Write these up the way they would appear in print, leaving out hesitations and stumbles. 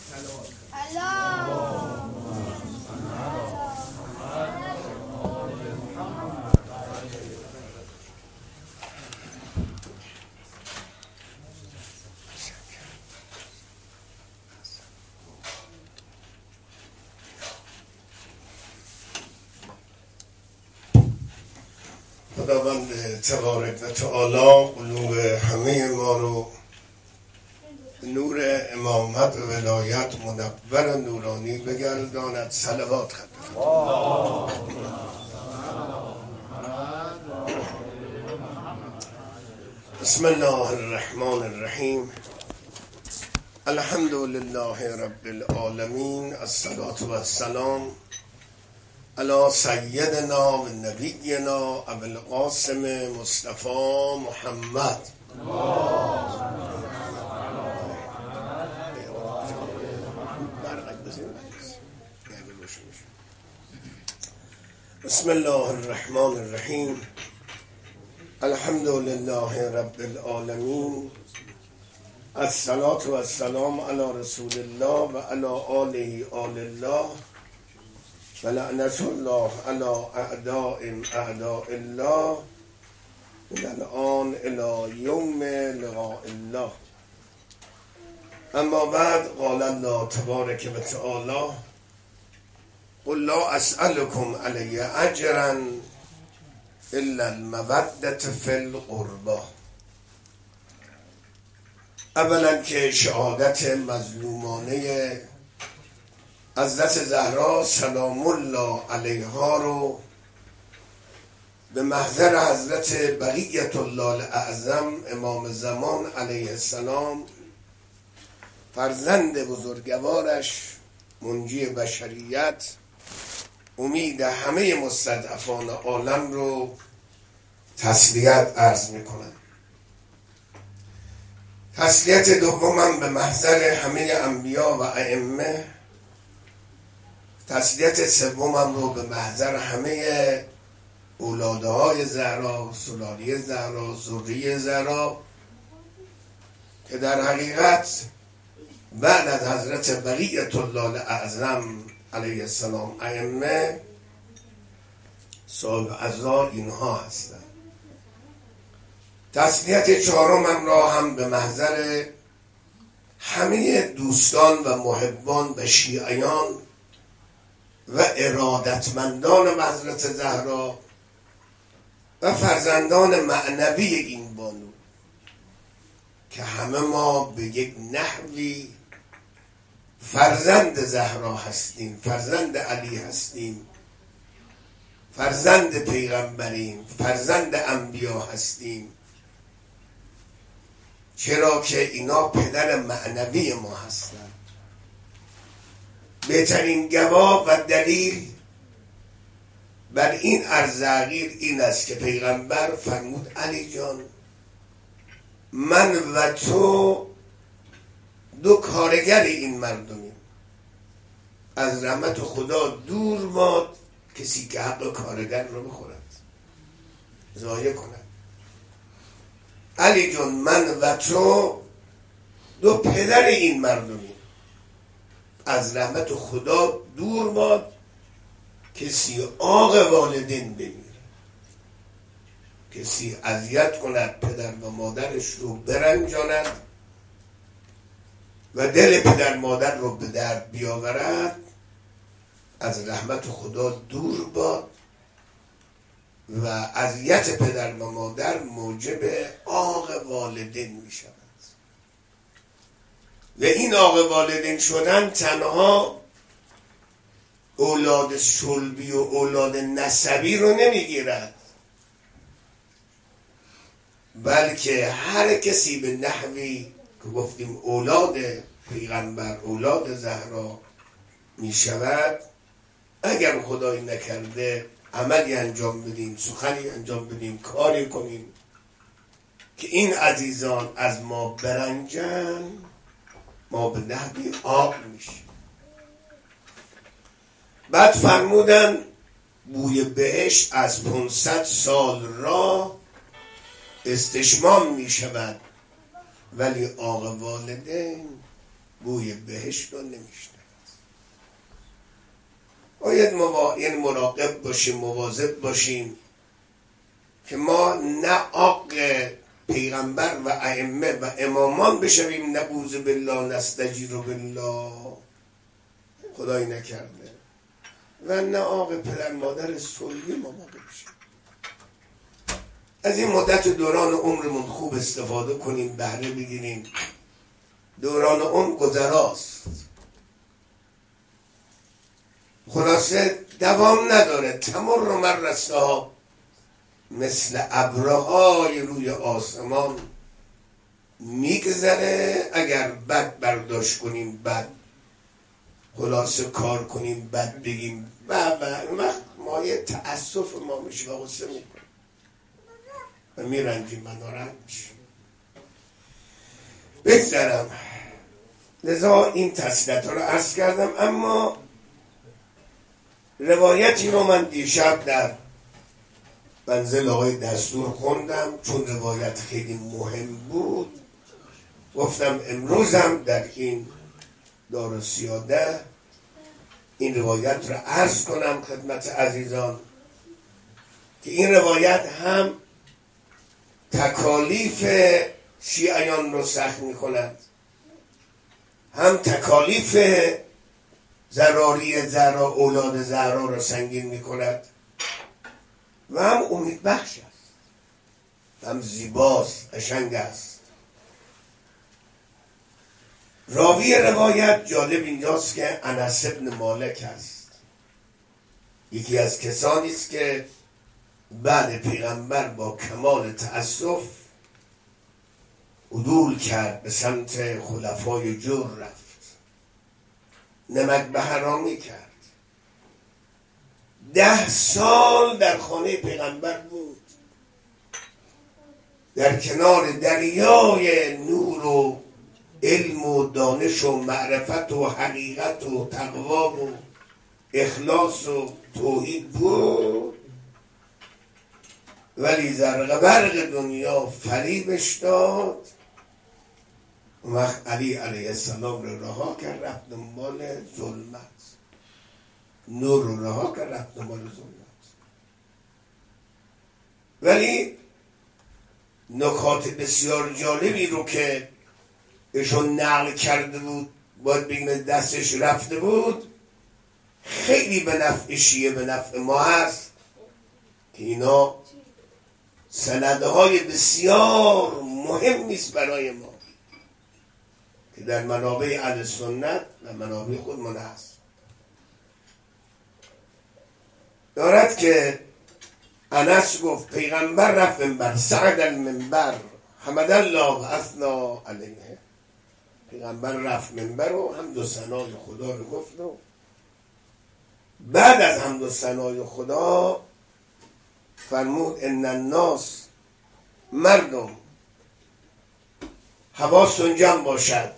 خداوند تبارک و تعالی قلوب همه ما رو نور امامت و ولایت منور و نورانی بگرداند. صلوات خط بسم الله الرحمن الرحیم. الحمد لله رب العالمین. الصلاة و السلام علی سیدنا و نبینا ابوالقاسم مصطفی محمد. بسم الله الرحمن الرحیم. الحمد لله رب العالمین. الصلاة و السلام علی رسول الله و علی آله آل الله و لعنت الله علی اعداء الله من الان الی یوم لقاء الله. اما بعد قال الله تبارک و تعالی قل لا اسألكم علی اجرا الا المودة فی القربى. اولا که شهادت مظلومانه حضرت زهرا سلام الله علیها رو به محضر حضرت بقیة الله الاعظم امام زمان علیه السلام فرزند بزرگوارش منجی بشریت امید همه مستضعفان عالم رو تسلیت عرض میکنم. تسلیت دومم به محضر همه انبیا و ائمه. تسلیت سومم رو به محضر همه اولادهای زهرا، سلاله زهرا، ذریه زهرا که در حقیقت بعد از حضرت بقیة الله الاعظم علیه السلام ائمه صاحب عزا اینها هستند. تسلیت چهارمم را هم به محضر همه دوستان و محبان و شیعیان و ارادتمندان حضرت زهرا و فرزندان معنوی این بانو که همه ما به یک نحوی فرزند زهرا هستیم، فرزند علی هستیم، فرزند پیغمبریم، فرزند انبیا هستیم، چرا که اینا پدر معنوی ما هستند. بهترین گواه و دلیل بر این ارزاقیر این است که پیغمبر فرمود علی جان من و تو دو کارگر این مردمیم، از رحمت خدا دور باد کسی که حق کارگر رو بخورد ضایع کند. علی جان من و تو دو پدر این مردمیم، از رحمت خدا دور باد کسی عاق والدین بمیره، کسی اذیت کند پدر و مادرش رو برنجاند و دل پدر مادر رو به درد بیاورد، از رحمت خدا دور باد و اذیت پدر و مادر موجب عاق والدین می شود. و این عاق والدین شدن تنها اولاد صلبی و اولاد نسبی رو نمیگیرد، بلکه هر کسی به نحوی که گفتیم اولاد پیغمبر اولاد زهرا می شود، اگر خدایی نکرده عملی انجام بدیم، سخنی انجام بدیم، کاری کنیم که این عزیزان از ما برنجن، ما به نحوی عاق میشیم. بعد فرمودن بوی بهشت از 500 سال را استشمام می شود، ولی عاق والدین بوی بهشت رو نمیشنود. باید یعنی مراقب باشیم، مواظب باشیم که ما نه عاق پیغمبر و ائمه و امامان بشویم، نعوذ بالله نستجیر بالله، خدای نکرده، و نه عاق پدر مادر صلبی ما واقع بشیم. از این مدت دوران عمرمون خوب استفاده کنیم، بهره بگیریم. دوران عمر گذراست، خلاصه دوام نداره. تمر مرستها مثل ابرهای روی آسمان میگذره. اگر بد برداشت کنیم، بد خلاصه کار کنیم، بد بگیم، و اون وقت مایه تأسف ما میشه و غصه میکنیم و میرنجیم و ناراحت میشیم. بگذرم. لذا این تسلیت ها رو عرض کردم. اما روایتی رو من دیشب در منزل آقای دستور خوندم، چون روایت خیلی مهم بود. گفتم امروزم در این دارالسیاده این روایت رو عرض کنم خدمت عزیزان، که این روایت هم تکالیف شیعیان رو سخت می کند، هم تکالیف زراری زهرا، اولاد زهرا رو سنگین می کند، و هم امید بخش است، هم زیباست، قشنگ است. راوی روایت جالب اینجاست که انس بن مالک است. یکی از کسانی است که بعد پیغمبر با کمال تأسف عدول کرد، به سمت خلفای جور رفت، نمک به حرامی کرد. 10 سال در خانه پیغمبر بود، در کنار دریای نور و علم و دانش و معرفت و حقیقت و تقوا و اخلاص و توحید بود، ولی زرق برق دنیا فریبش داد. اون وقت علی علیه السلام رو رها کرد، رفت دنبال ظلمت. نور رو رها کرد، رفت دنبال ظلمت. ولی نکات بسیار جالبی رو که ایشون نقل کرده بود، باید بگیم دستش رفته بود، خیلی به نفع شیعه، به نفع ما هست که اینا سندهای بسیار مهم نیست برای ما که در منابع اهل سنت و منابع خودمان هست. دارد که انس گفت پیغمبر رفت منبر، صعد المنبر حمد الله و اثنا علیه. پیغمبر رفت منبر و حمد و ثنای خدا رو گفت، و بعد از حمد و ثنای خدا فرمود ان الناس، مردم حواستون جمع باشد،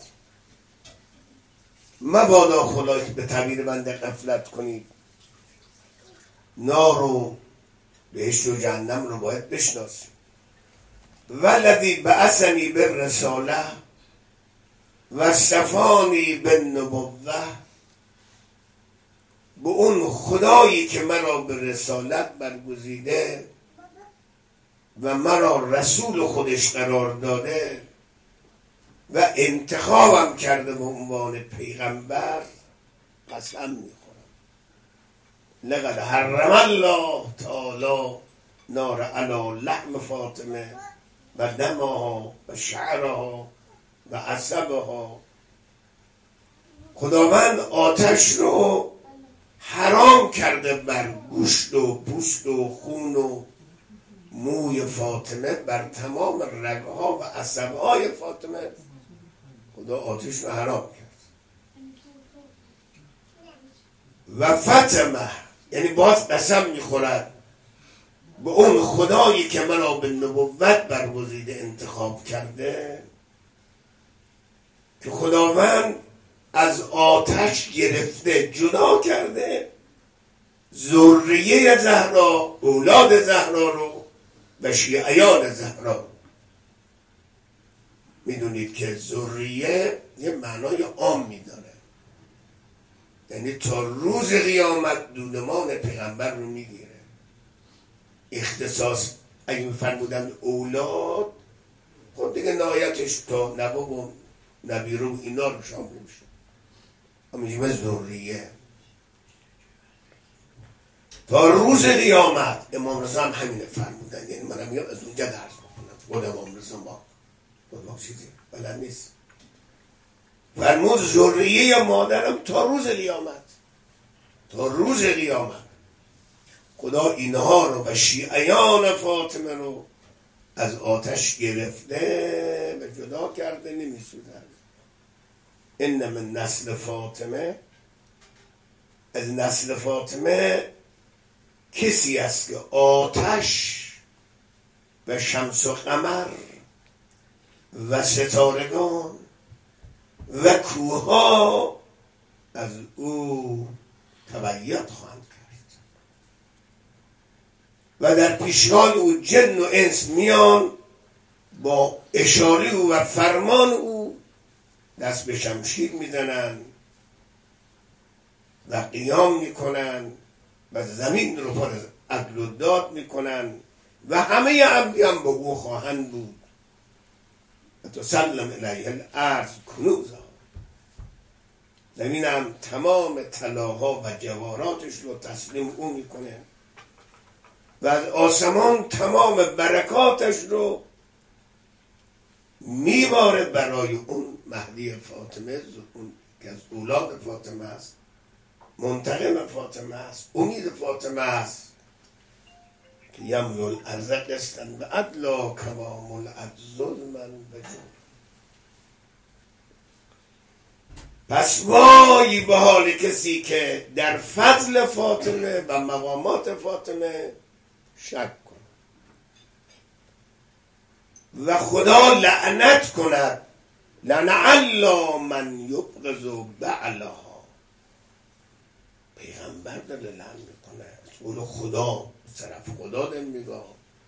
مبادا خدا به تعبیر بنده غفلت کنید. نار و بهشت و جهنم رو باید بشناسید. والذی بعثنی بالرساله و استفانی بالنبوه، به اون خدایی که مرا به رسالت برگزیده و مرا رسول خودش قرار داده و انتخابم کرده به عنوان پیغمبر، قسم میخورم لقد حرم الله تعالی نار علی لحم فاطمه و دمها و شعرها و عصبها. خداوند آتش رو حرام کرده بر گوشت و پوست و خون و موی فاطمه، بر تمام رگها و عصبهای فاطمه خدا آتش رو حرام کرد. و فاطمه یعنی باز قسم میخورد به اون خدایی که مرا به نبوت برگزیده انتخاب کرده، که خداوند از آتش گرفته جدا کرده ذریه زهرا، اولاد زهرا رو و شیعیان زهرا. میدونید که ذریه یه معنای عامی داره، یعنی تا روز قیامت دودمان پیغمبر رو میگیره. اختصاص اگه میفرمودن اولاد، خب دیگه نهایتش تا نبا و نبیرو اینا رو شامل میشه، همینجوری ذریه تا روز قیامت. امام رضا هم همینه فرمودن، یعنی منم میام از اونجا درس بکنم. خود امام رضا ما چیزی بلد نیست، فرمود ذریه یا مادرم تا روز قیامت، تا روز قیامت خدا اینها رو و شیعیان فاطمه رو از آتش گرفته و جدا کرده، نمیسوزن. این من نسل فاطمه، از نسل فاطمه کسی است که آتش و شمس و قمر و ستارگان و کوها از او تبعیت خواهند کرد و در پیشگاه او جن و انس میان با اشاره او و فرمان او دست به شمشیر میزنن و قیام میکنن و زمین رو پر از عدل و داد میکنن و همه انبیا هم با او خواهند بود. و تسلم الیه الارض کنوزها، زمین هم تمام طلاها و جواهراتش رو تسلیم او میکنه و از آسمان تمام برکاتش رو میباره برای اون مهدی فاطمه، اون که از اولاد فاطمه است، منتقم فاطمه است، امید فاطمه است که یملو الارض قسطا و عدلا کما ملئت ظلما و جور. پس وای به حال کسی که در فضل فاطمه و مقامات فاطمه شک کنه و خدا لعنت کند. لعن الله من یبغض بعلها، پیغمبر داره لعن میکنه، اون خدا طرف خدا داره میگه،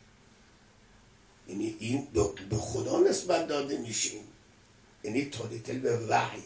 یعنی این به خدا نسبت داده میشیم، یعنی تادیتل به وحیه.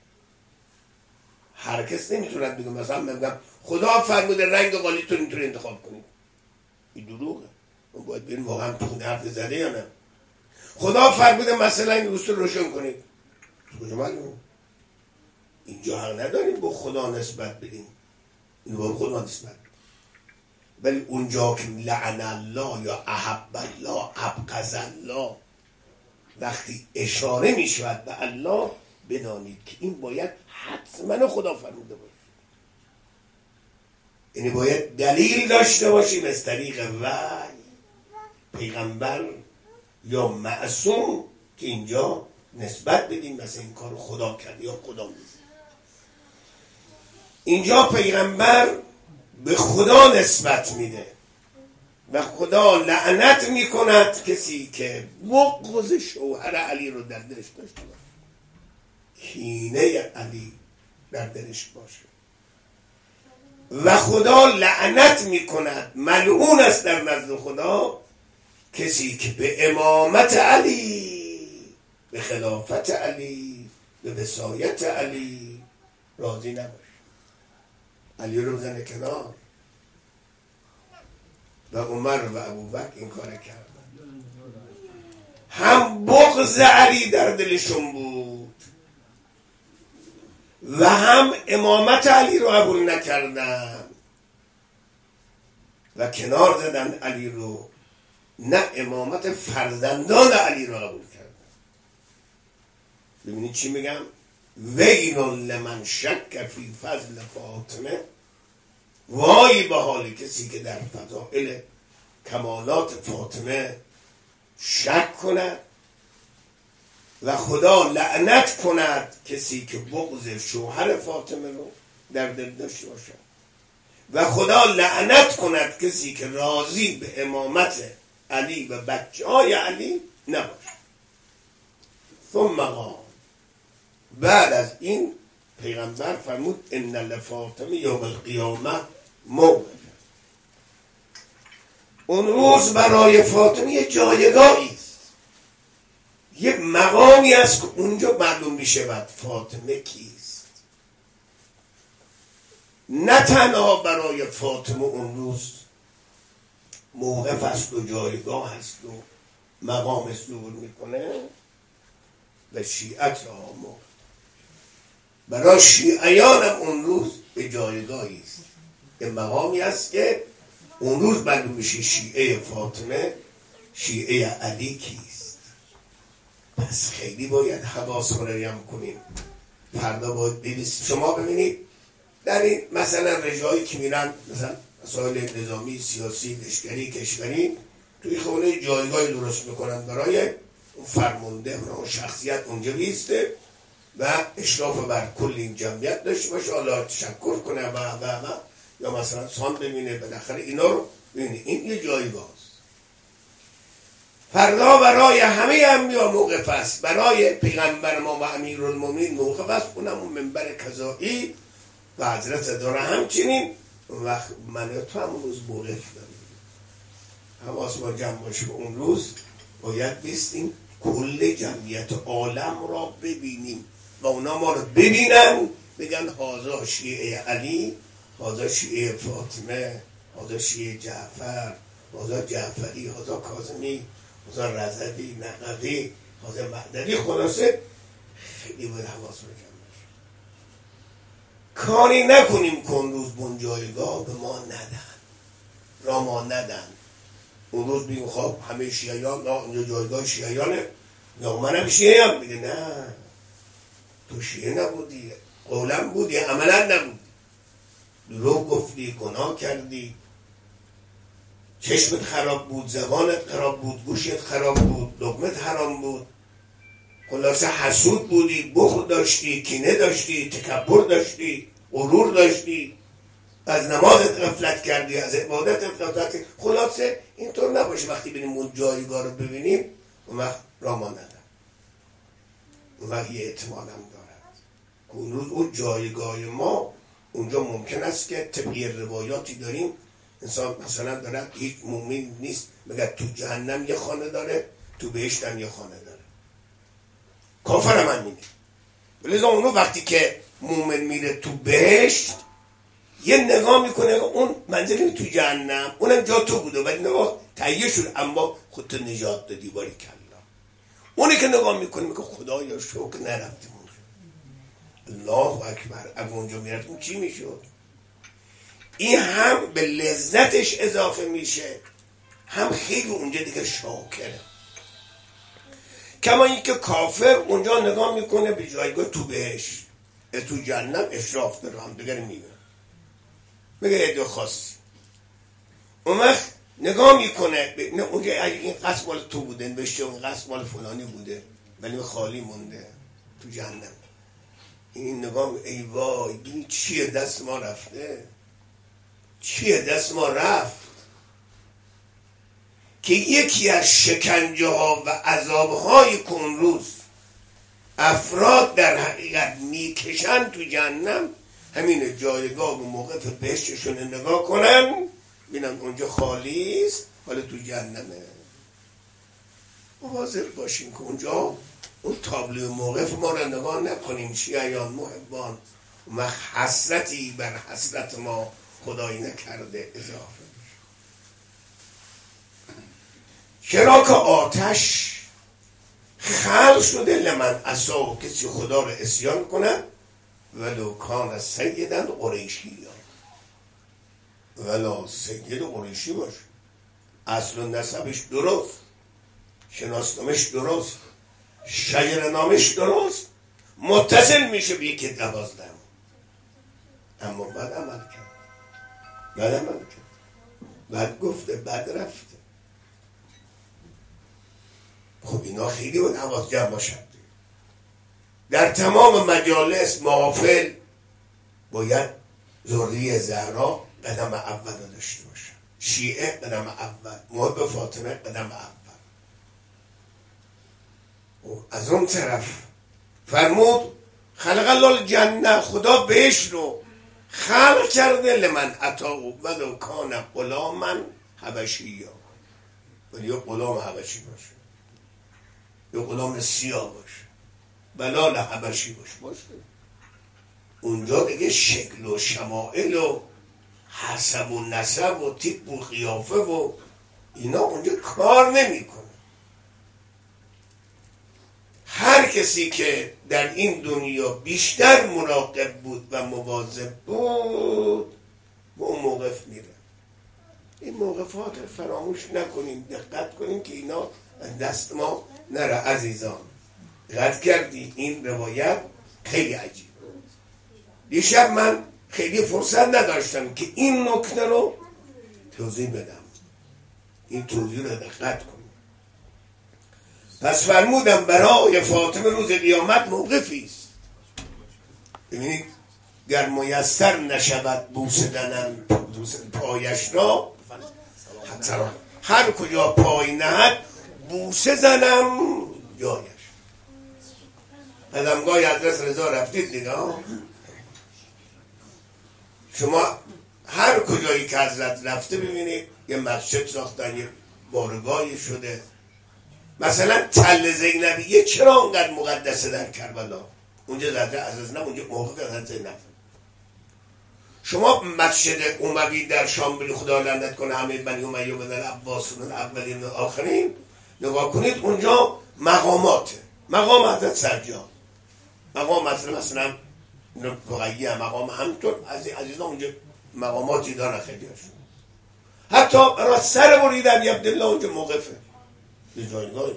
هر کس نمیتونه بگه مثلا من بگم خدا فرموده رنگ قالیتون اینطور انتخاب کنید، این دروغه. من باید ببینیم واقعا تو حرف زده یا نه. خدا فرموده مثلا این اصول روشن کنید، کجا معلوم؟ اینجا حق نداریم با خدا نسبت بدیم، اینو با خدا نسبت بدیم. ولی اونجا که لعن الله یا احب الله ابغض الله وقتی اشاره میشود به الله، بدانید که این باید حتما خدا فرموده باشه، یعنی باید دلیل داشته باشیم از طریق وحی، پیغمبر یا معصوم که اینجا نسبت بدیم مثلا این کار خدا کرد یا خدا میزه. اینجا پیغمبر به خدا نسبت میده و خدا لعنت میکند کسی که بغض شوهر علی رو در دلش داشته باشه، کینه علی در دلش باشه. و خدا لعنت میکند، ملعون است در نزد خدا کسی که به امامت علی، به خلافت علی، به وصایت علی راضی نباشه. علی رو بزنه کنار. و عمر و ابوبکر این کار کردن، هم بغض علی در دلشون بود و هم امامت علی رو قبول نکردن و کنار زدن علی رو، نه امامت فرزندان علی رو قبول کردن. ببینید چی میگم؟ ویل لمن شک فی فضل فاطمه، وای به حال کسی که در فضائل کمالات فاطمه شک کند و خدا لعنت کند کسی که بغض شوهر فاطمه رو در دل داشته باشه و خدا لعنت کند کسی که راضی به امامت علی و بچه های علی نباشه. ثم قال، بعد از این پیغمبر فرمود ان لفاطمه یوم القیامه موقف، اون روز برای فاطمه یه جایگاهی است، یه مقامی است که اونجا معلوم میشه بعد فاطمه کیست. نه تنها برای فاطمه اون روز موقف است و جایگاه است و مقام ظهور میکنه و شیعت را موقف، برای شیعیان هم اون روز به جایگاهی است، به مقامی است که اون روز معلوم میشه شیعه فاطمه، شیعه علی کیست. پس خیلی باید حواس رو جمع کنیم. فردا باید ببینید، شما ببینید در این مثلا رجایی که میرن مثلا مسائل نظامی، سیاسی، لشکری، کشوری، توی خونه جایگاه درست میکنن برای اون فرمانده و اون شخصیت اونجا بیسته و اشراف بر کل این جمعیت داشته باشه، حالا تشکر کنه و یا مثلا سان ببینه، بالاخره اینا رو ببینه. این یه جایگاه است. فردا برای همه انبیا موقف است، برای پیغمبر ما و امیرالمومنین موقف است، اونم اون منبر کذایی و حضرت داره. همچنین اون وقت من تو هم روز موقف داریم. حواس ما جمع باشه. اون روز باید بیستیم کل جمعیت عالم را ببینیم و اونا ما رو ببینن، بگن هازا شیعه علی، هازا شیعه فاطمه، هازا شیعه جعفر، هازا جعفری، هازا کاظمی، هازا رضوی، نقوی، هازا مهدوی. خلاصه خیلی باید حواس رو جمع باشه. کاری نکنیم که اون روز بون جایگاه به ما ندن، را ما ندن. اون روز بگیم خب همه شیعیان، نه اونجا جایگاه شیعیانه، یا منم شیعه هم. میگه نه، تو شیعه نبودی، قولا بودی، عملا نبودی، دروغ گفتی، گناه کردی، چشمت خراب بود، زبانت خراب بود، گوشت خراب بود، لقمت حرام بود، خلاصه حسود بودی، بخل داشتی، کینه داشتی، تکبر داشتی، غرور داشتی، از نمازت غفلت کردی، از عبادتت غفلت کردی. خلاصه اینطور نباشه. وقتی بریم اون جایگاه رو ببینیم اون وقت راما ندن، اون وقت یه احتمال هم دارد که اون روز اون جایگاه ما اونجا ممکن است که طبیعی روایاتی داریم انسان مثلا دارد هیچ مومن نیست، مگر تو جهنم یه خانه داره، تو بهشت هم یه خانه داره، کافر هم همینه. ولذا اونو وقتی که مومن میره تو بهشت یه نگاه میکنه اون منزلی تو جهنم، اونم جا تو بوده ولی نگاه تهیه شد، اما خودت نجات دادی، باری کلا. اونی که نگاه میکنه میگه خدایا شکر نرفتیم اونجا، الله اکبر، اگه اونجا میرفتیم چی میشد؟ این هم به لذتش اضافه میشه، هم خیلی اونجا دیگه شاکره. کما اینکه کافر اونجا نگاه میکنه به جایگاه تو بهشت، تو جهنم اشراف داره، هم دیگر میبینه، میگه یه دو خاصی. اون وقت نگاه میکنه نه اونجا این قصد مال تو بوده، نوشته اون قصد مال فلانی بوده ولی خالی مونده تو جهنم. این نگاه ای وای، این چیه دست ما رفته، چیه دست ما رفت که یکی از شکنجه ها و عذاب های که اون روز افراد در حقیقت میکشن تو جهنم همین جایگاه و موقف بهشتشون نگاه کنن بینن اونجا خالی است، حالا تو جهنمه. مواظب باشیم که اونجا اون تابلو موقف ما رو نگاه نکنیم. شیعیان محبان و حسرتی بر حسرت ما خدایی نکرده اضافه. چرا که آتش خلق شده لمن عصا، کسی خدا رو عصیان کنه، ولو کان سیدن قریشی، ولا سید قریشی باشه، اصل و نسبش درست، شناسنامش درست، شجرنامش درست، متصل میشه به یکی 12، اما بد عمل کرد، بد گفته، بد رفته. خب اینا خیلی باید حواس جمع باشد. در تمام مجالس محافل باید ذریه زهرا قدم اول داشته باشه، شیعه قدم اول، محب فاطمه قدم اول. و از اون طرف فرمود خلق الله الجنه، خدا بهش رو خلق کرده لمن اتاه ولو کان غلاما حبشیا، ولی غلام حبشی باشه. یه غلام سیاه باشه، بلال حبشی باشه. اونجا دیگه شکل و شمائل و حسب و نسب و تیپ و قیافه و اینا اونجا کار نمیکنه. هر کسی که در این دنیا بیشتر مراقب بود و مواظب بود به اون موقف میره. این موقفات فراموش نکنیم، دقت کنیم که اینا از دست ما نره. عزیزان دقت کردی این روایت خیلی عجیب. دیشب من خیلی فرصت نداشتم که این نکته رو توضیح بدم. این توضیح رو دقت کنیم. پس فرمودم برای فاطمه روز قیامت موقفی است. ببینید گر میسر نشود بوسه دادن پایش را، هر کجا پای نهد بوسه زنم جایش. قدمگاه حضرت رضا رفتید دیگه. شما هر کجایی که حضرت رفته ببینید یه مسجد ساختن، یه بارگاهی شده. مثلا تل زینبیه چرا اونقدر مقدسه در کربلا؟ اونجا زده از اونجا موقع حضرت زینب. شما مسجد اموی در شام بری خدا لعنت کنه همه بنی امیه و بدن عباسون اولین و آخرین، نگاه کنید اونجا مقاماته. مقام حضرت سجاد، مقام مثلا رقیه، مقام همینطور عزیزان اونجا مقاماتی دارن خیلی هاشون. حتی برای سر برید عبی عبدالله اونجا موقفه یه جایگاهی.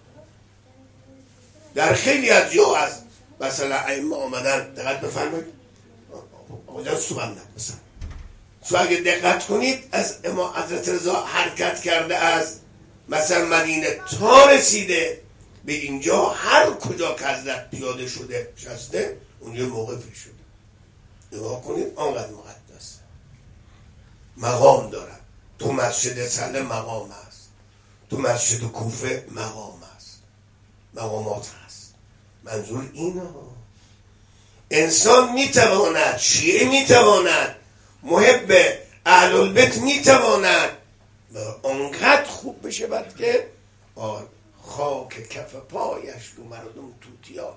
در خیلی از جا از مثلا ائمه آمدن، دقت بفرمایید آقا سوبندن مثلا اگه دقت کنید از امام حضرت رضا حرکت کرده از مثلا مدینه تا رسیده به اینجا، هر کجا که حضرت پیاده شده شسته اونجا موقفی شده. نگاه کنید آنقدر مقدس مقام دارد. تو مسجد سله مقام هست، تو مسجد کوفه مقام هست، مقامات هست. منظور اینه انسان میتواند، شیعه میتواند، محب اهل البیت میتواند انقدر خوب بشه بعد که خاک کف پایش رو مردم توتیات.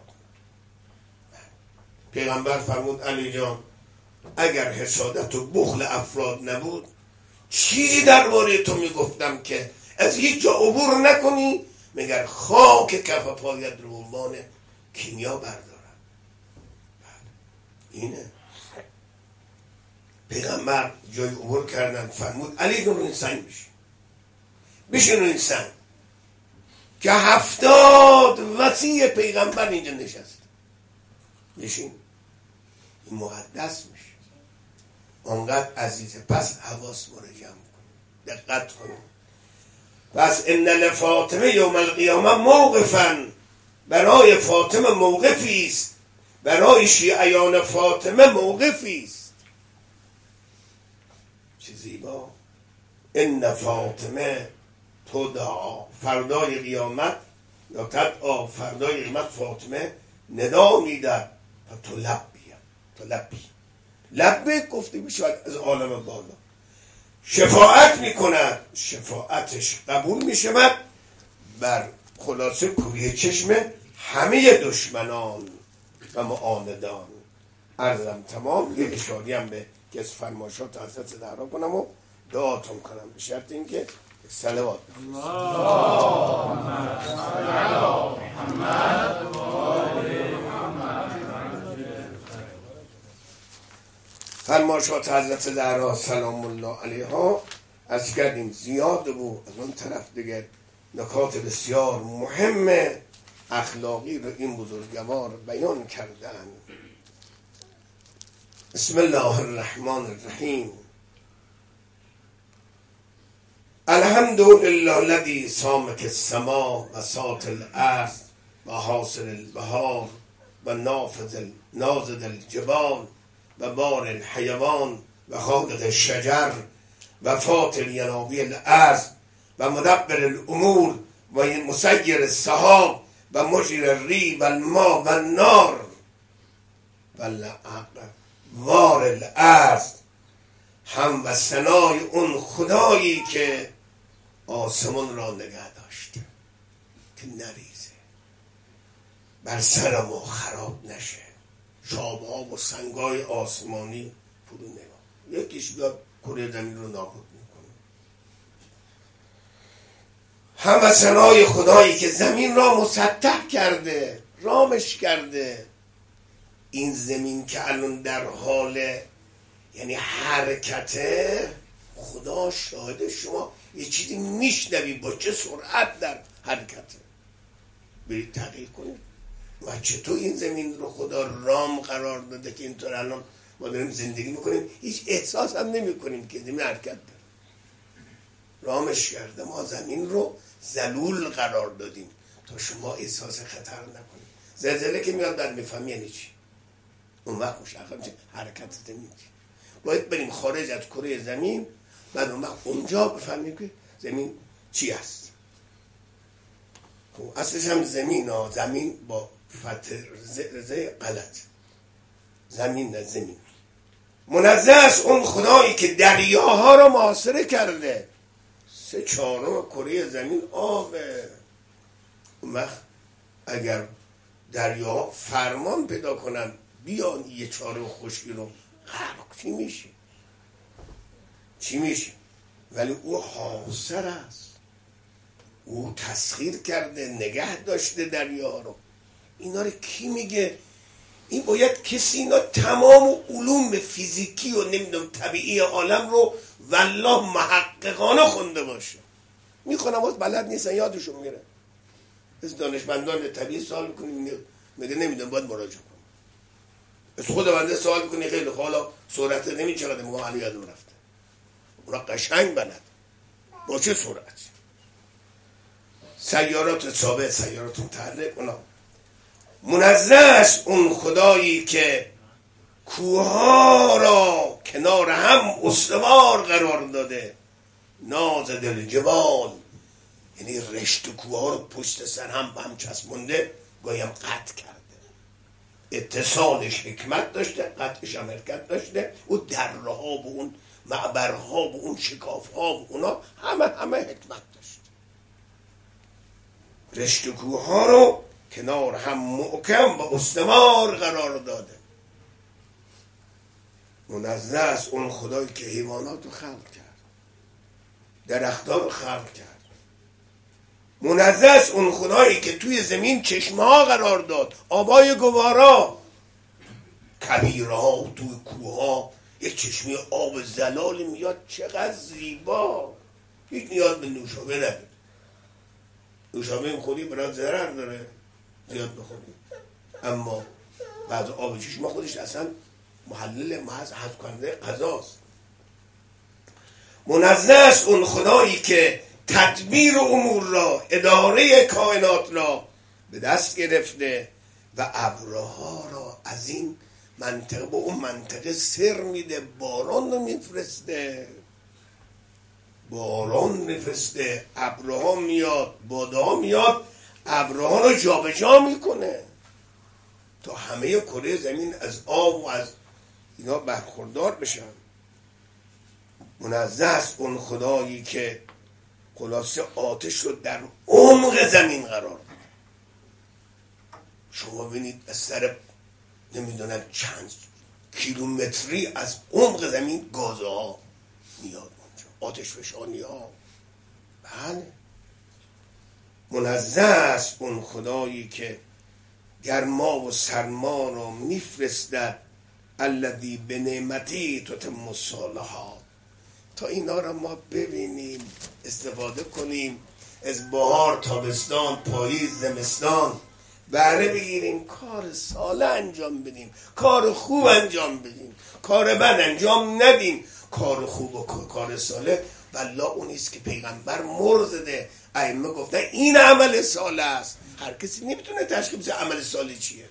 پیغمبر فرمود علی جان اگر حسادت و بخل افراد نبود چیزی درباره تو میگفتم که از هیچ جا عبور نکنی مگر خاک کف پایت رو عنوان کیمیا بردارم. اینه پیغمبر جای عبور کردن فرمود علی جان رو این سنگ بشین رو این سنگ که 70 وصی پیغمبر اینجا نشست. بشین این مقدس میشه، اونقدر عزیزه. پس حواس ما رو جمع کنیم، دقت کنیم. پس ان لفاطمه یوم القیامه موقفا، برای فاطمه موقفی است، برای شیعیان فاطمه موقفی است. چه زیبا. ان فاطمه تدعا، فردای قیامت یا تدعا، فردای قیامت فاطمه ندا میدهد تو لبی لبه گفته میشود از عالم بالا. شفاعت میکند، شفاعتش قبول میشود بر خلاصه کوری چشم همه دشمنان و معاندان. عرضم تمام. یه اشاری هم به که از فرمایشات حضرت زهرا کنم و دعاتون کنم به شرط اینکه صلوات فرمایشات حضرت زهرا سلام الله علیها از کردیم زیاد بود. از اون طرف دیگه نکات بسیار مهم اخلاقی رو این بزرگوار بیان کردن. بسم الله الرحمن الرحیم. الحمد لله الذی سامک السما و ساط الارض و حاصل البهار و نازد الجبال و بار الحیوان و خالق الشجر و فاطر ینابیع الارض و مدبر الامور و مسیر السحاب و مجری الری و الماء و النار و وار الارض. هم و ثنای اون خدایی که آسمان را نگه داشت که نریزه، بر سر ما خراب نشه، شاب‌ها و سنگای آسمانی فرو نگاه، یکیش بیاد کره زمین رو نابود میکنه. هموطنای خدایی که زمین را مسطح کرده، رامش کرده، این زمین که الان در حال یعنی حرکته، خدا شاهد شما یه چیزی میشنوی با چه سرعت در حرکته، برید تحقیق کنید و چطور این زمین رو خدا رام قرار داده که اینطور الان ما داریم زندگی میکنیم هیچ احساس هم نمی کنیم که زمین حرکت داره. رامش کرده، ما زمین رو ذلول قرار دادیم تا شما احساس خطر نکنید. زلزله که میاد در میفهمی یعنی چی، اون وقت مشخص میشه حرکت زمین چی. باید بریم خارج از کره زمین، بعد اون وقت اونجا بفهمیم که زمین چی است. اصلش هم زمین ها، زمین با فتح رزه غلط، زمین نه زمین. منزه است اون خدایی که دریاها را محاصره کرده، 3/4 کره زمین آبه. اون وقت اگر دریاها فرمان پیدا کنن بیان 1/4 خشکی رو غرق، چی میشه؟ چی میشه؟ ولی او حاصر است، او تسخیر کرده، نگه داشته دریا رو. اینا رو کی میگه؟ این باید کسی اینا تمام علوم فیزیکی و نمیدونم طبیعی عالم رو والله محققانه خونده باشه. میخونم باز بلد نیستن، یادشون میره. از دانشمندان طبیعی سوال میکنیم میگه نمیدونم، باید مراجعه کنم. از خود بنده سوال میکنی خیلی حالا سرعت نمی چقدر، میگم علی یادم رفته. اونا قشنگ بلد با چه سرعت، سیارات ثابت، سیارات متحرک. اونا منزه است اون خدایی که کوها را کنار هم استوار قرار داده، ناز دل جبال، یعنی رشت کوها رو پشت سر هم به هم چسبونده، گاهی هم قطع کرده. اتصالش حکمت داشته، قطعش هم حرکت داشته. او دره ها و اون معبرها و اون شکاف ها و اونا همه حکمت داشته. رشت کوها رو کنار هم محکم و استوار قرار داده. منزه است اون خدایی که حیوانات رو خلق کرد، درخت‌ها رو خلق کرد. منزه است اون خدایی که توی زمین چشمه ها قرار داد، آبای گوارا، کبیره ها، توی کوه ها یک چشمه آب زلالی میاد، چقدر زیبا. هیچ نیاز به نوشابه نداره. نوشابه خودی برای ضرر داره زیاد بخوریم، اما بعض آب چشمه خودش اصلا محلل محض حذف کننده غذاست. منزه است اون خدایی که تدبیر امور را، اداره کائنات را به دست گرفته و ابرها را از این منطقه به اون منطقه سر میده، باران رو میفرسته، باران میفرسته، ابرها میاد، بادها میاد، ابرها رو جابجا میکنه تا همه کره زمین از آب و از اینا برخوردار بشن. منزه است اون خدایی که خلاصه آتش رو در عمق زمین قرار داد. شما ببینید از سر نمیدونم چند کیلومتری از عمق زمین گازها میاد اونجا، آتش فشانی ها. بله، منزه است اون خدایی که گرما و سرما رو میفرستد، الذی به نعمتی تتم الصالحات، تا اینا رو ما ببینیم، استفاده کنیم، از بهار، تابستان، پاییز، زمستان بهره بگیریم، کار صالح انجام بدیم، کار خوب انجام بدیم، کار بد انجام ندیم. کار خوب و کار صالح والله اونیست که پیغمبر مرزده، ائمه گفتن این عمل صالح است. هر کسی نمیتونه تشخیص بده عمل صالح چیه.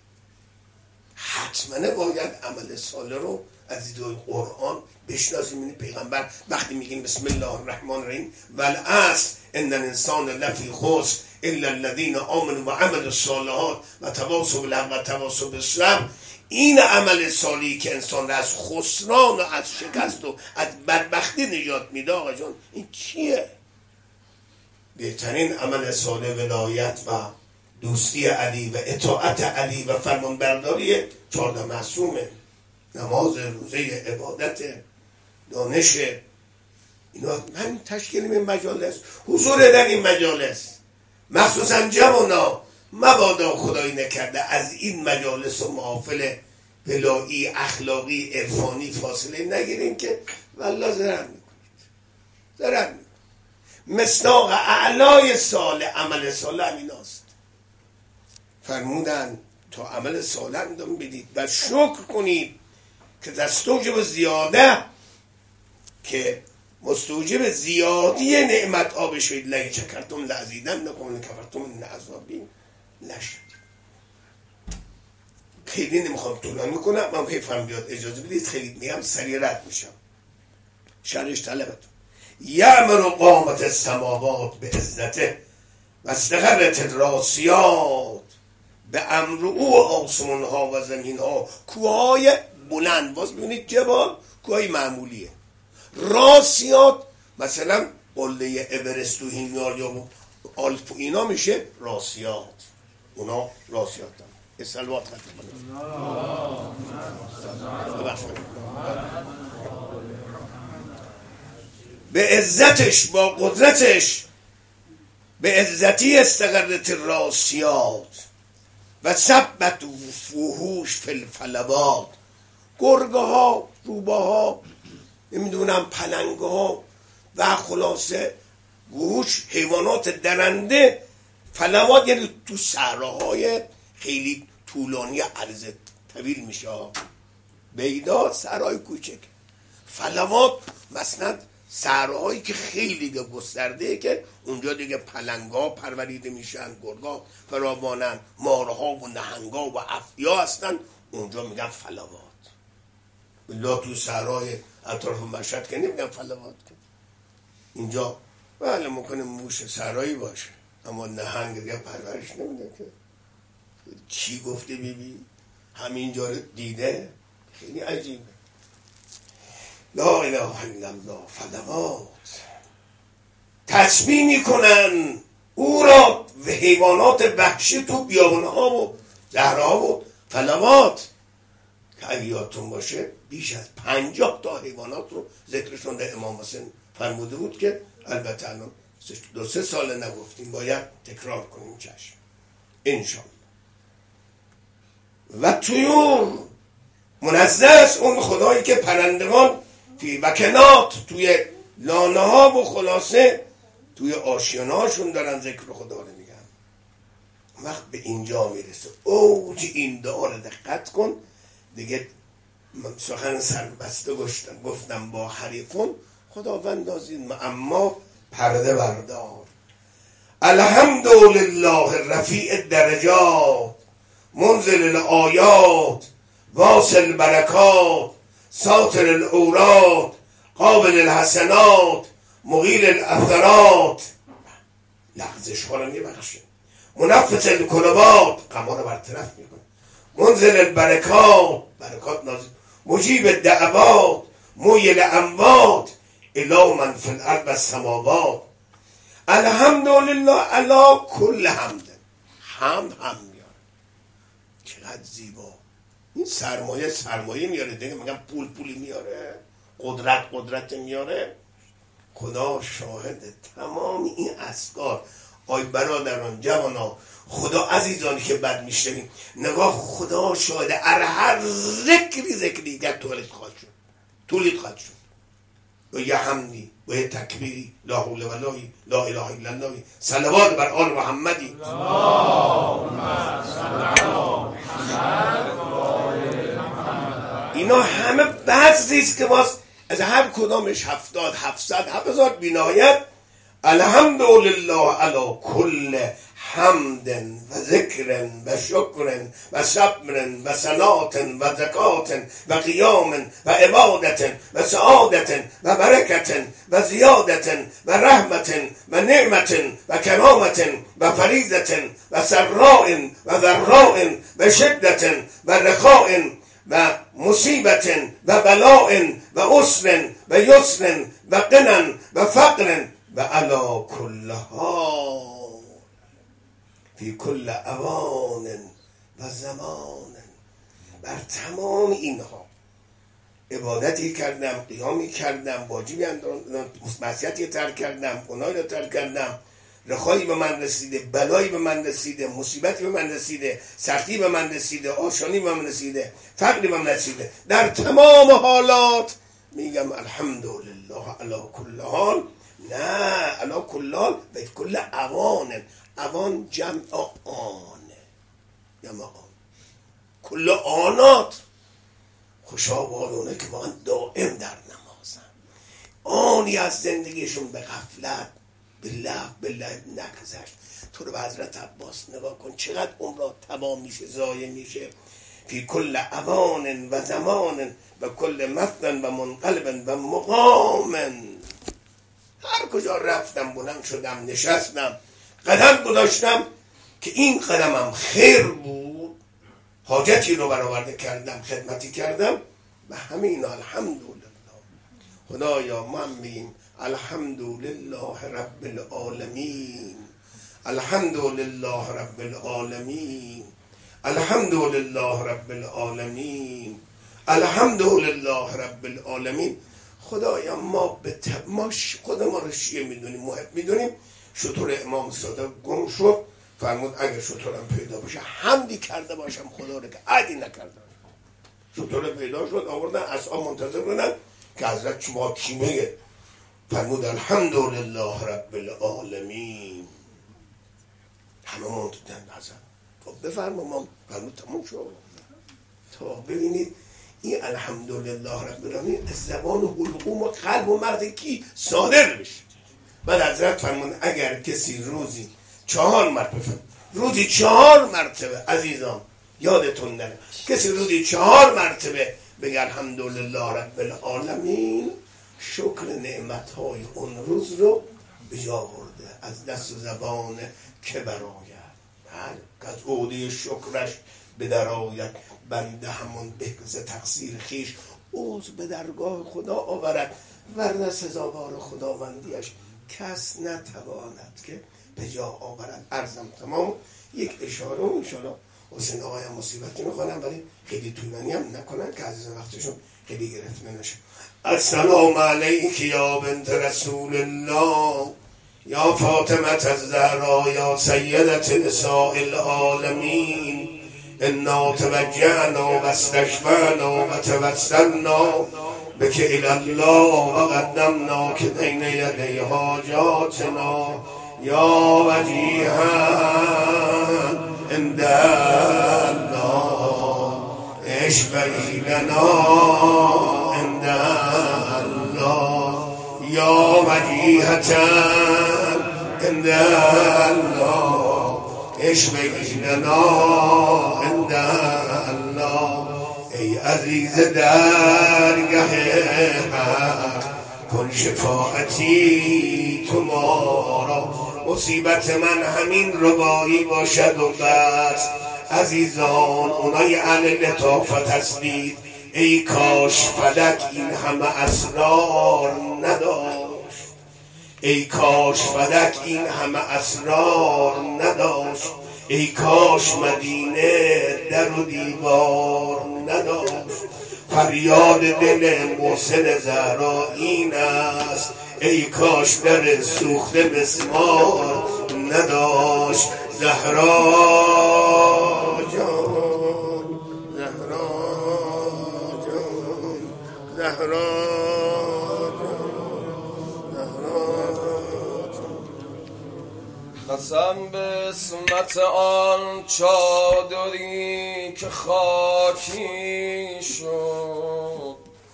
حتما باید عمل صالح رو از دیدگاه قرآن بشناسیم. این پیغمبر وقتی میگیم بسم الله الرحمن الرحیم والعصر ان الانسان لفی خسر الا الذین آمنوا وعملوا الصالحات و تواصوا بالحق و تواصوا بالصبر، این عمل صالحی که انسان را از خسران و از شکست و از بدبختی نجات میده. آقا جان این چیه؟ بهترین عمل صالح ولایت و دوستی علی و اطاعت علی و فرمانبرداری 14 معصومه، نماز، روزه، عبادت، دانش، اینا همین تشکیل این مجالس، حضور در این مجالس، مخصوصا جوانا مبادا خدایی نکرده از این مجالس و محافل ولایی اخلاقی عرفانی فاصله نگیریم که والله ضرر میکنید، ضرر میکنید. مصداق اعلای سال عمل صالح همیناست. فرمودن تا عمل صالح انجام بدید و شکر کنید که مستوجب زیاده، که مستوجب زیادی نعمت ها بشوید. لئن شکرتم لازیدنکم ولئن کفرتم ان عذابی لشدید. خیلی نمیخوام طولانی کنم، من حیفم بیاد اجازه بدید خیلی میگم سریع رد میشم. شرش طلبتون یعمر قامت السماوات به عزته و استقرت الراسیات به امر او آسمان ها و زمین ها. کوههای بلند، باز ببینید جبال کوههای معمولیه. راسیات مثلا قله اورست و هیمالیا و آلپ و اینا میشه راسیات، اونا راسیات هم اسلوات خطیب به عزتش با قدرتش، به عزتی استقرت راسیات و ثبت وحوش فی الفلوات. گرگه ها، روبه ها، نمیدونم پلنگ ها و خلاصه وحوش، حیوانات درنده. فلوات یعنی تو صحراهای خیلی طولانی عرض طویل میشه. بیدا صحرای کوچک، فلوات مثلا صحراهایی که خیلی گسترده که اونجا دیگه پلنگا پروریده میشن، گرگا فراوانن، مارها و نهنگا و افیا هستن، اونجا میگن فلوات. بلا تو صحرای اطراف مشهد که نمیگن فلوات که. اینجا بله ممکنه موش صحرایی باشه اما نهنگ دیگه پرورش نمیده که. چی گفته بیبی؟ همینجا رو دیده، خیلی عجیبه. لا اله الا الله. فلوات تسبیح میکنن او را و حیوانات وحشی تو بیابانها و صحراها و فلوات که اگه یادتون باشه بیش از 50 تا حیوانات رو ذکرشون در امام حسین فرموده بود که البته الان 2-3 سال نگفتیم، باید تکرار کنیم. چشم انشاءالله. و طیور منزه است اون خدایی که پرندگان توی بکنات، توی لانه ها و خلاصه توی آشیانه هاشون دارن ذکر خدا رو میگن. وقت به اینجا میرسه اوج این دعا دقت کن دیگه. سخن سربسته گفتم با حریفون خداوند آزین اما پرده بردار. الحمدلله رفیع الدرجات منزل الآیات واصل البرکات ساتر العورات قابل الحسنات مغیل الاثرات. لغزش ها رو میبخشه. منفس الکربات، غما رو برطرف میکنه. منزل البرکات، برکات نازل. مجیب الدعوات مویل اموات الی من فی الارض و السماوات. الحمدلله علی کل حمد. هم میاره. چقدر زیبا. این سرمایه میاره دیگه. میگم پولی میاره، قدرت میاره. خدا شاهد تمام این اسکار. آی برادران جوانا، خدا عزیزانی که بد میشنویم، نگاه خدا شاهد. هر ذکری که تولید خواهد شد و یه حمدی و یه تکبیری، لا حول ولا لا اله الا الله، صلوات بر آل محمدی. اینا همه بعضیست که باز از هر کدامش 70 700 7000 بینایت. الحمدلله علی کل حمد و ذکر و شکر و صبر و صلات و زکات و قیام و عبادت و سعادت و برکت و زیادت و رحمت و نعمت و کرامت و فریضت و سراء و ضراء و شدت و رخاء و مصیبت و بلاء و عسر و یسر و غنى و فقر و علی کل حال. فی کل اوان و زمان. بر تمام اینها عبادتی کردم، قیامی کردم، واجبی انداختم، معصیتی ترک کردم، گناهی رو ترک کردم، رخایی به من رسیده، بلایی به من رسیده، مصیبتی به من رسیده، سختی به من رسیده، آشانی به من رسیده، فقری به من رسیده، در تمام حالات میگم الحمدلله علی کل حال. نه علی کل حال به کل اوان. اوان جمع آنه، جمع آن، کل آنات. خوشا بالونه که واقعا دائم در نمازن، آنی از زندگیشون به غفلت به لعب نگذشت. تو رو به حضرت عباس نگاه کن چقدر عمرها تمام میشه، ضایع میشه. فی کل اوان و زمان و کل مثل و منقلب و مقام. هر کجا رفتم، بلند شدم، نشستم، قدم گذاشتم که این قدمم خیر بود، حاجتی رو برآورده کردم، خدمتی کردم، و همین الحمدلله. خدایا ما بگیم الحمدلله رب العالمین، الحمدلله رب العالمین، الحمدلله رب العالمین، الحمدلله رب العالمین. خدایا ما خود ما رو شیعه میدونیم، محب میدونیم. شطور امام صادق گم شد، فرمود اگر شطورم پیدا باشه حمدی کرده باشم خدا رو که عادی نکردم. شطور پیدا شد، آوردن، اصحاب منتظر بودن که حضرت چی میگه. فرمود الحمدلله رب العالمین. همه منتظرن حضرت بفرما. ما فرمود تموم شد. تا ببینید این الحمدلله رب العالمین از زبان حلقوم و قلب و مغز کی صادر بشه. بعد حضرت فرمود اگر کسی روزی 4 مرتبه عزیزان یادتون نره، کسی روزی 4 مرتبه بگه الحمدلله رب العالمین، شکر نعمتهای اون روز رو به جا برده، از دست و زبان که براید، که از عهده شکرش به در آید. بنده همون به ز تقصیر خیش عذر به درگاه خدا آورد، ورنه سزاوار خداوندیش کس نتواند که به جا آورد. عرضم تمام. یک اشاره و انشاءالله حسین آقای هم مصیبتی میخوانم، ولی خیلی طولانی هم نکنن که عزیز وقتشون خیلی گرفته نشه. السلام علیک یا بنت رسول الله، یا فاطمه الزهرا، یا سیدت نساء العالمین. انا توجهنا و استشفعنا و توسلنا بک الی الله و قدمناک بین یدی حاجاتنا یا وجیها عند الله، اشفعی لنا عند الله، یا وجیهة عند الله، اشفعی لنا عند الله. ای عزیز درگه حق کن شفاعتی تو ما را، مصیبت من همین ربایی باشد و بس. عزیزان اونای اهل لطافت هستید، ای کاش فلک این همه اسرار نداشت، ای کاش فلک این همه اسرار نداشت، ای کاش مدینه در و دیوار نداشت. فریاد دل محسن زهرا این است، ای کاش در سوخته مسمار نداشت. زهرا جان، زهرا جان، زهرا قسم به اسمت آن چادری که خاکی شد،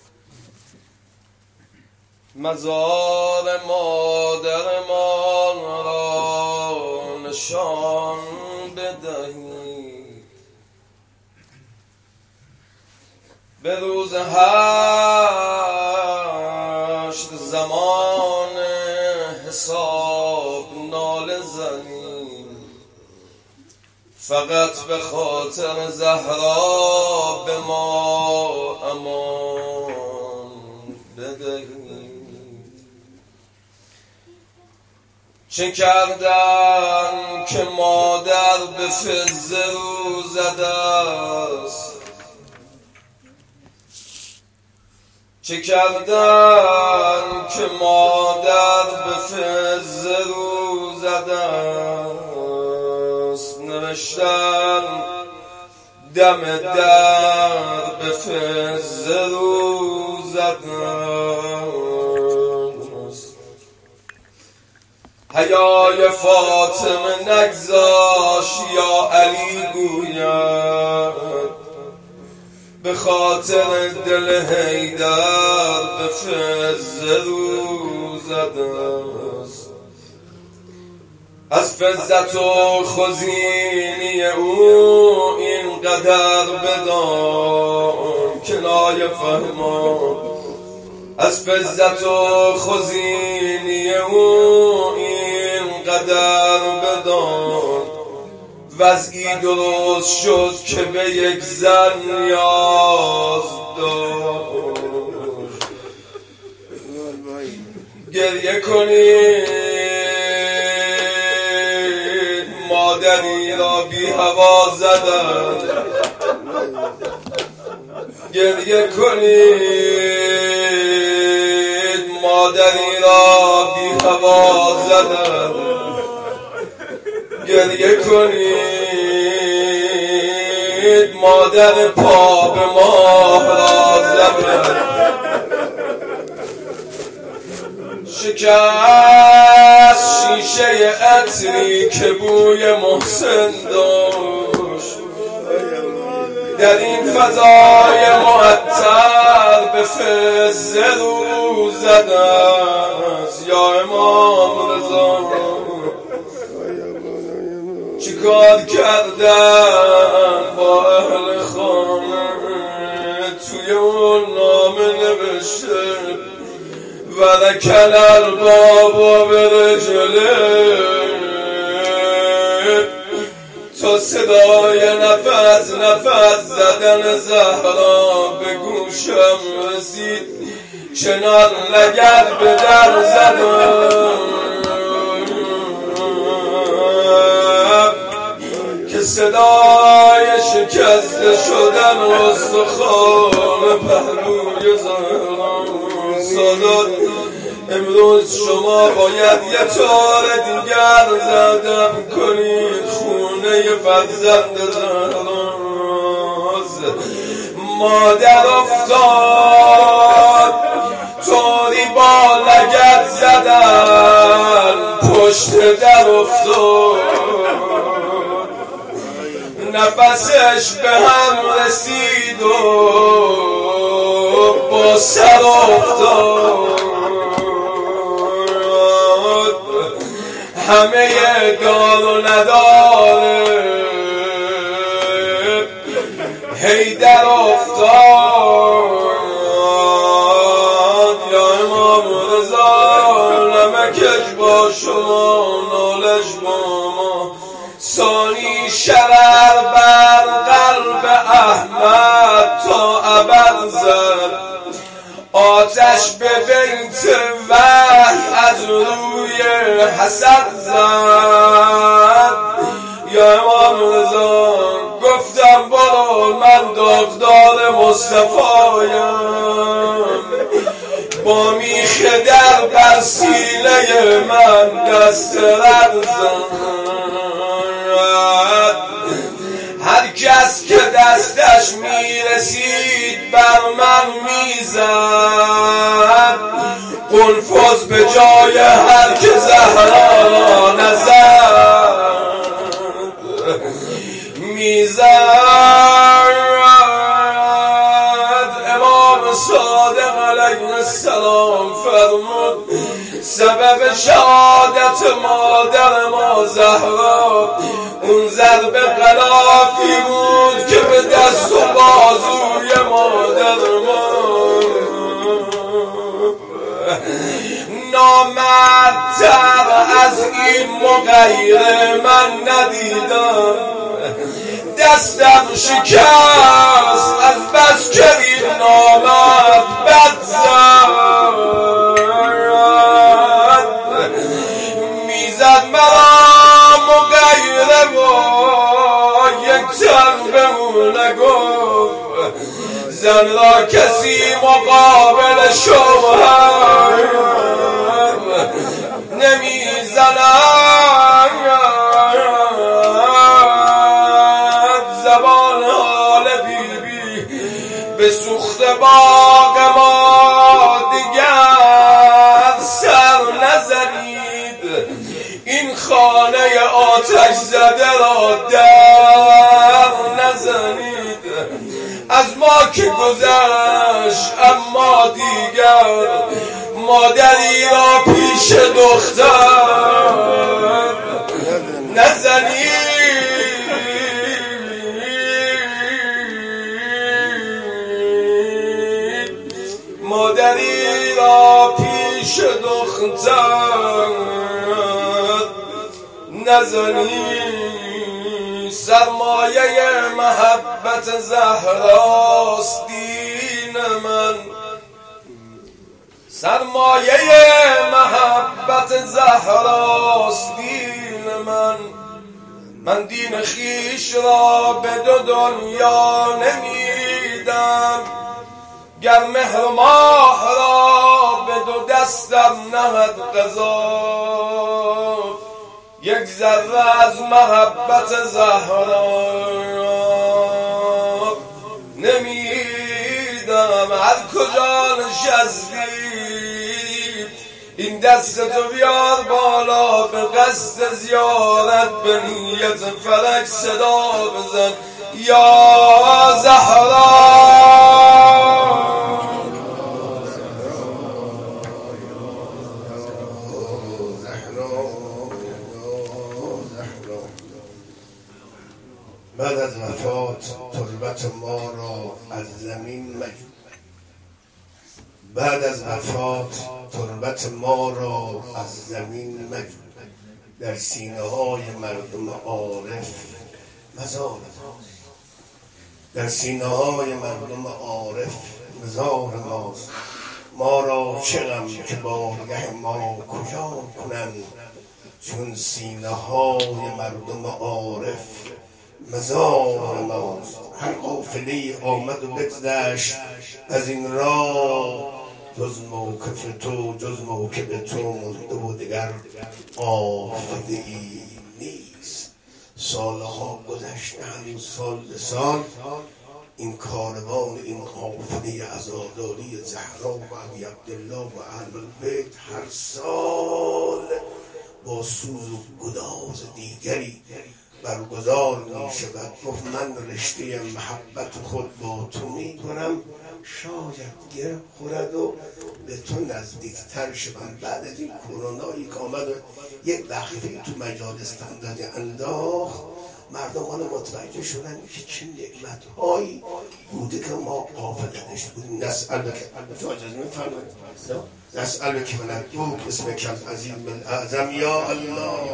مزار مادرمان را نشان بدهید. به روز حشر زمان حساب ناله زنیم، فقط به خاطر زهرا به ما امان بدهیم. چه کردن که مادر به فزه رو زده است؟ چه کردن که مادر به فزه رو زده است؟ نوشتن دم در به فزه رو زده است. حیای فاطمه نگذاش یا علی گوید به خاطر دل حیدر به فزه رو زده است. از فزت و خزینی او اینقدر بدان که نایفهمان. از فزت و خزینی او اینقدر بدان وضعی درست شد که به یک زن نیاز داشت. گریه کنید مادری را بی هوا زدن، گریه کنید مادری را بی هوا زدن، گریه کنید مادر پا به ماه را زدن. شکست شیشه عطری که بوی محسن داشت، در این فضای معطر به فزه رو زدن. یا امام رضا چیکار کردن با اهل خانه؟ توی اون نامه نوشته ولکل الباب برجله، تا صدای نفس نفس زدن زهرا به گوشم رسید چنان لگد به در زدم که صدای شکسته شدن استخوان پهلوی زهرا. سادات امروز شما باید یه طور دیگر زدم کنید خونه فرزند زهراز. مادر افتاد طوری با لگد زدن پشت در افتاد، نفسش به هم رسید و با سر افتاد. همه دار و نداره حیدر افتاد. یا امام رضا نمکش با شما نالش با ما، ثانی شرر بر قلب احمد تا ابد زد، آتش به بیت وحی از روی حسد زد. یا امام رضا گفتم برو من داغدار مصطفایم، با میخ در بر سینه من دست رد زد. هر کس که دستش میرسید بر من میزد، قنفذ به جای هر که زهرا را نزد میزد. امام صادق علیه السلام فرمود سبب شهادت مادر ما زهرا اون ضرب غلافی بود که به دست و بازوی مادر ما نامردتر از این مغیر من ندیدم. دستم شکست از بس که این نامرد بد زد، میزد من را کسی مقابل شوهر نمیزند. زبان حال بیبی به سوخت باغ ما دیگر سر نزنید. این خانه آتش زده را در نزنید. از ما که گذشت اما دیگر مادری را پیش دختر نزنید. مادری را پیش دختر نزنید. سرمایه محبت زهراست دین من. سرمایه محبت زهراست دین من. من دین خیش را به دو دنیا نمیدم. گر مهر ماه را به دو دستم نهد قضا، یک ذره از محبت زهرا نمیدم. هر کجا نشستی این دستتو بیار بالا، به قصد زیارت به نیت فلک صدا بزن یا زهرا. بعد از وفات تربت ما را از زمین مجو. بعد از وفات تربت ما را از زمین مجو. در سینه های مردم عارف مزار ماست. در سینه های مردم عارف مزار ماست. ما را چه غم که بارگه ما کجا کنند، چون سینه های مردم عارف مزار ماست. هر قافله آمد و بگذشت از این راه، جز موقف تو جز موکب تو مانده و دگر قافله ای نیست. سالها گذشته هنوز سال به سال این کاروان این قافله عزاداری زهرا و ابی عبدالله و اهل البیت هر سال با سوز و گداز دیگری برگزار می شود. گفت من رشته محبت خود با تو می کنم، شاید گره خورد و به تو نزدیکتر شدم. بعد از این کرونایی که آمد و یک وقفه تو مجالس تعدادی انداخت، مردمان متوجه شدن که چه نعمت هایی بوده که ما غافلش بودیم. نسأل که تو اجازه می‌فرمایید نسأل که من ادعوک اسمک العظیم الاعظم یا الله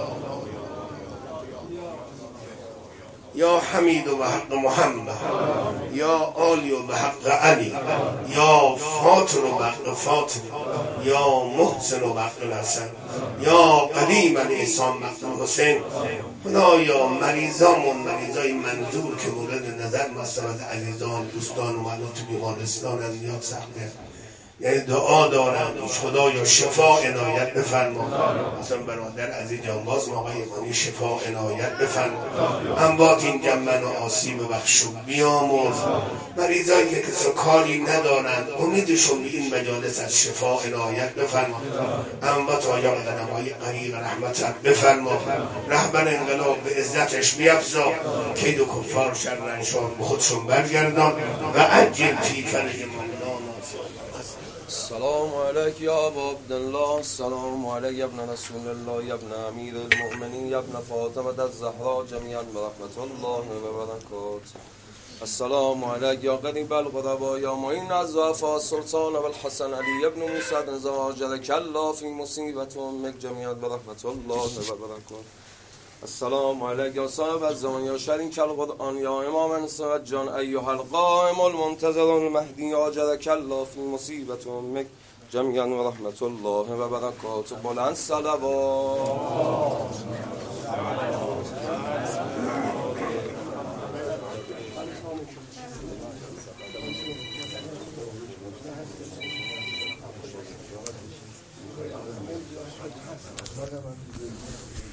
یا حمید و حق محمد یا آلی و حق علی یا فاطر و حق فاطر یا محسن و حق الحسن یا قدیم الاحسان مقدم حسین. خدایا مریضامون مریضای منظور که مورد نظر مسئلات عزیزان دوستان و ملات بیمارستان از نیاد سخته، یعنی دعا دارم خدایا شفا عنایت بفرما. مثلا برادر عزیز جانباز آقای ایمانی شفا عنایت بفرما. اموات این جمعن و آسیب بخش و بیامرز. مریضایی که کسی کاری ندارند امیدشون به این مجالس از شفا عنایت بفرما. اموات آیا قدمهای غریق رحمتت بفرما. رهبر انقلاب به عزتش بیفزا، کید و کفار شرنشان به خودشون برگردان و عجل فی فرج مولانا. السلام علیک یا ابا عبدالله، السلام علیک یا ابن رسول الله، یا ابن امیر المؤمنین، یا ابن فاطمه الزهرا، جمیعا برحمت الله و برکاته. السلام علیک یا قریب القربا، یا معین الضعفاء سلطان والحسن علی ابن موسی بن زواجرک الله فی مصیبت امک، جمیعا برحمت الله و برکاته. السلام علیک یا صاحب الزمان یا شریک القرآن، یا امام نصرت جان ایها القائم المنتظر المهدی، اجرک الله فی مصیبت امک، جمیعا و رحمت الله و برکاته. بلند صلوات. هست